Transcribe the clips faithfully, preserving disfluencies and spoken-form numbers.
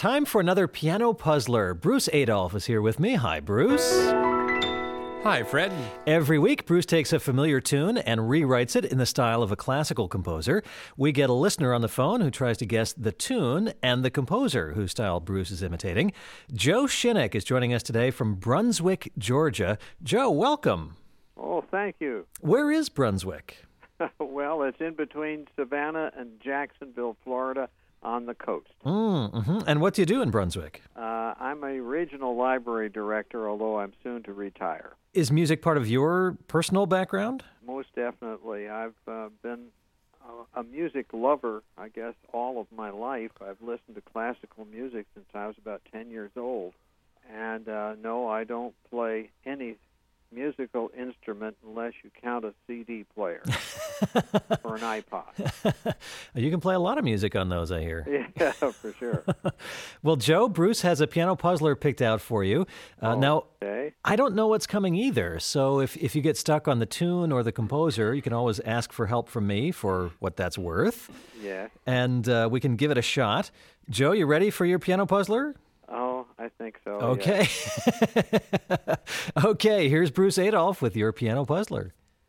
time for another piano puzzler. Bruce Adolph is here with me. Hi, Bruce. Hi, Fred. Every week, Bruce takes a familiar tune and rewrites it in the style of a classical composer. We get a listener on the phone who tries to guess the tune and the composer whose style Bruce is imitating. Joe Shinnick is joining us today from Brunswick, Georgia. Joe, welcome. Oh, thank you. Where is Brunswick? Well, it's in between Savannah and Jacksonville, Florida, on the coast. Mm, mm-hmm. And what do you do in Brunswick? Uh, I'm a regional library director, although I'm soon to retire. Is music part of your personal background? Most definitely. I've uh, been a, a music lover, I guess, all of my life. I've listened to classical music since I was about ten years old. And uh, no, I don't play any musical instrument unless you count a C D player or an iPod. You can play a lot of music on those, I hear. Yeah, for sure. Well, Joe, Bruce has a piano puzzler picked out for you. Uh, oh, now, okay. I don't know what's coming either, so if, if you get stuck on the tune or the composer, you can always ask for help from me for what that's worth. Yeah. And uh, we can give it a shot. Joe, you ready for your piano puzzler? Oh, I think so. Okay. Yeah. Okay, here's Bruce Adolph with your piano puzzler.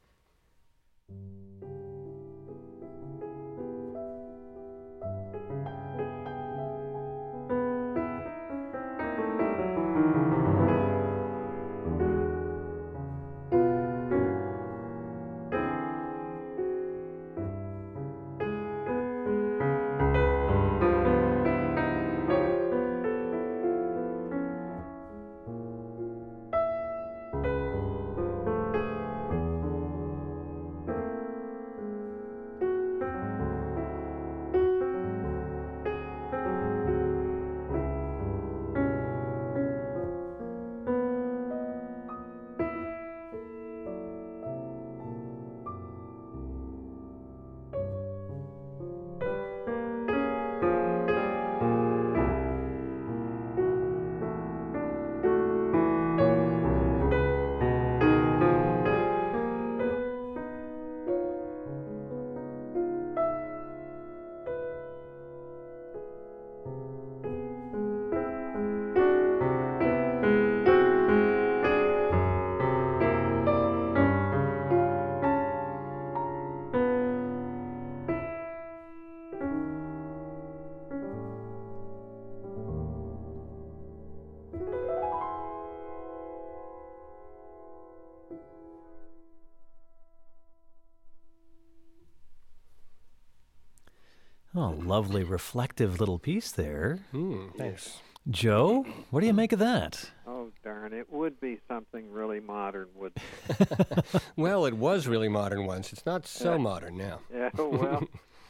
Oh, lovely reflective little piece there. Mm, thanks. Joe, what do you make of that? Oh, darn. It would be something really modern, wouldn't it? Well, it was really modern once. It's not so Yeah. modern now. Yeah, well,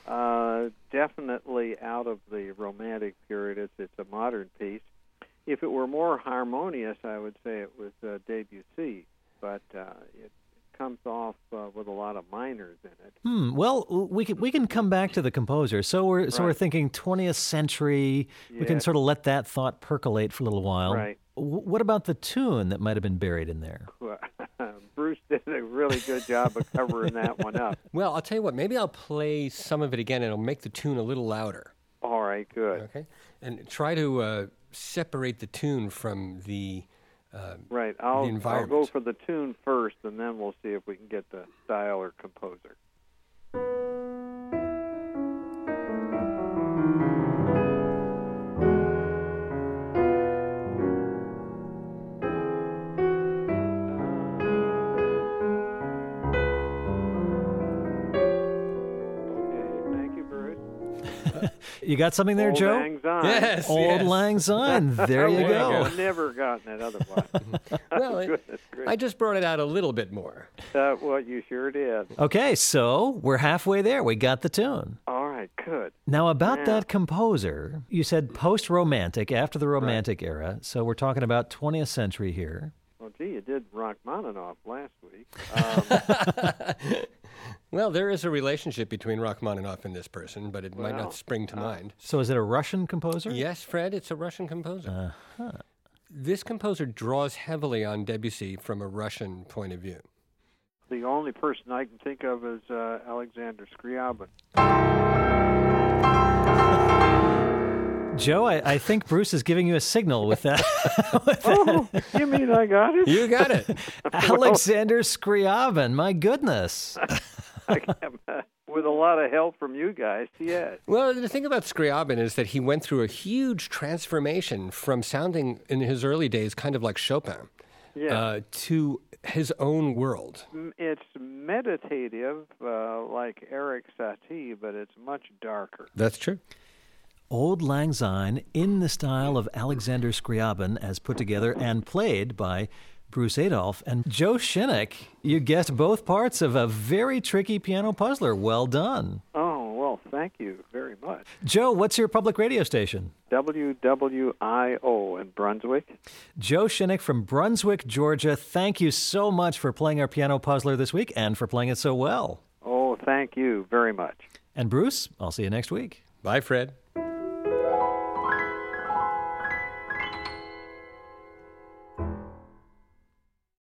uh, definitely out of the Romantic period. It's, it's a modern piece. If it were more harmonious, I would say it was uh, Debussy, but uh, it comes off uh, with a lot of minors in it. Hmm. Well, we can we can come back to the composer. So we're so we're Right. thinking twentieth century. We can Yes. sort of let that thought percolate for a little while. Right. W- what about the tune that might have been buried in there? Bruce did a really good job of covering that one up. Well, I'll tell you what. Maybe I'll play some of it again, and it'll make the tune a little louder. All right, good. Okay? And try to uh, separate the tune from the... Uh, Right. the I'll, I'll environment. go for the tune first, and then we'll see if we can get the style or composer. Okay, thank you, Bruce. You got something there, Old Joe? Lang Syne. yes, Old yes. Lang Syne. There you There you go. go. I've never gotten it otherwise. Well, it, Goodness gracious. I just brought it out a little bit more. Uh, well, you sure did. Okay, so we're halfway there. We got the tune. All right, good. Now, about Yeah. that composer, you said post-romantic, after the Romantic era. So we're talking about twentieth century here. Well, gee, you did Rachmaninoff last week. Um, Well, there is a relationship between Rachmaninoff and this person, but it might Well, not spring to uh, mind. So is it a Russian composer? Yes, Fred, it's a Russian composer. Uh-huh. This composer draws heavily on Debussy from a Russian point of view. the only person I can think of is uh, Alexander Scriabin. Joe, I, I think Bruce is giving you a signal with that. with Oh, you mean I got it? You got it. Alexander Scriabin, my goodness. I can't- With a lot of help from you guys, yes. Well, the thing about Scriabin is that he went through a huge transformation from sounding in his early days kind of like Chopin Yeah. uh, to his own world. M- It's meditative, uh, like Eric Satie, but it's much darker. That's true. Old Lang Syne in the style of Alexander Scriabin, as put together and played by Bruce Adolphe. And Joe Shinnick, you guessed both parts of a very tricky piano puzzler. Well done. Oh, well, thank you very much. Joe, what's your public radio station? W W I O in Brunswick. Joe Shinnick from Brunswick, Georgia. Thank you so much for playing our piano puzzler this week and for playing it so well. Oh, thank you very much. And Bruce, I'll see you next week. Bye, Fred.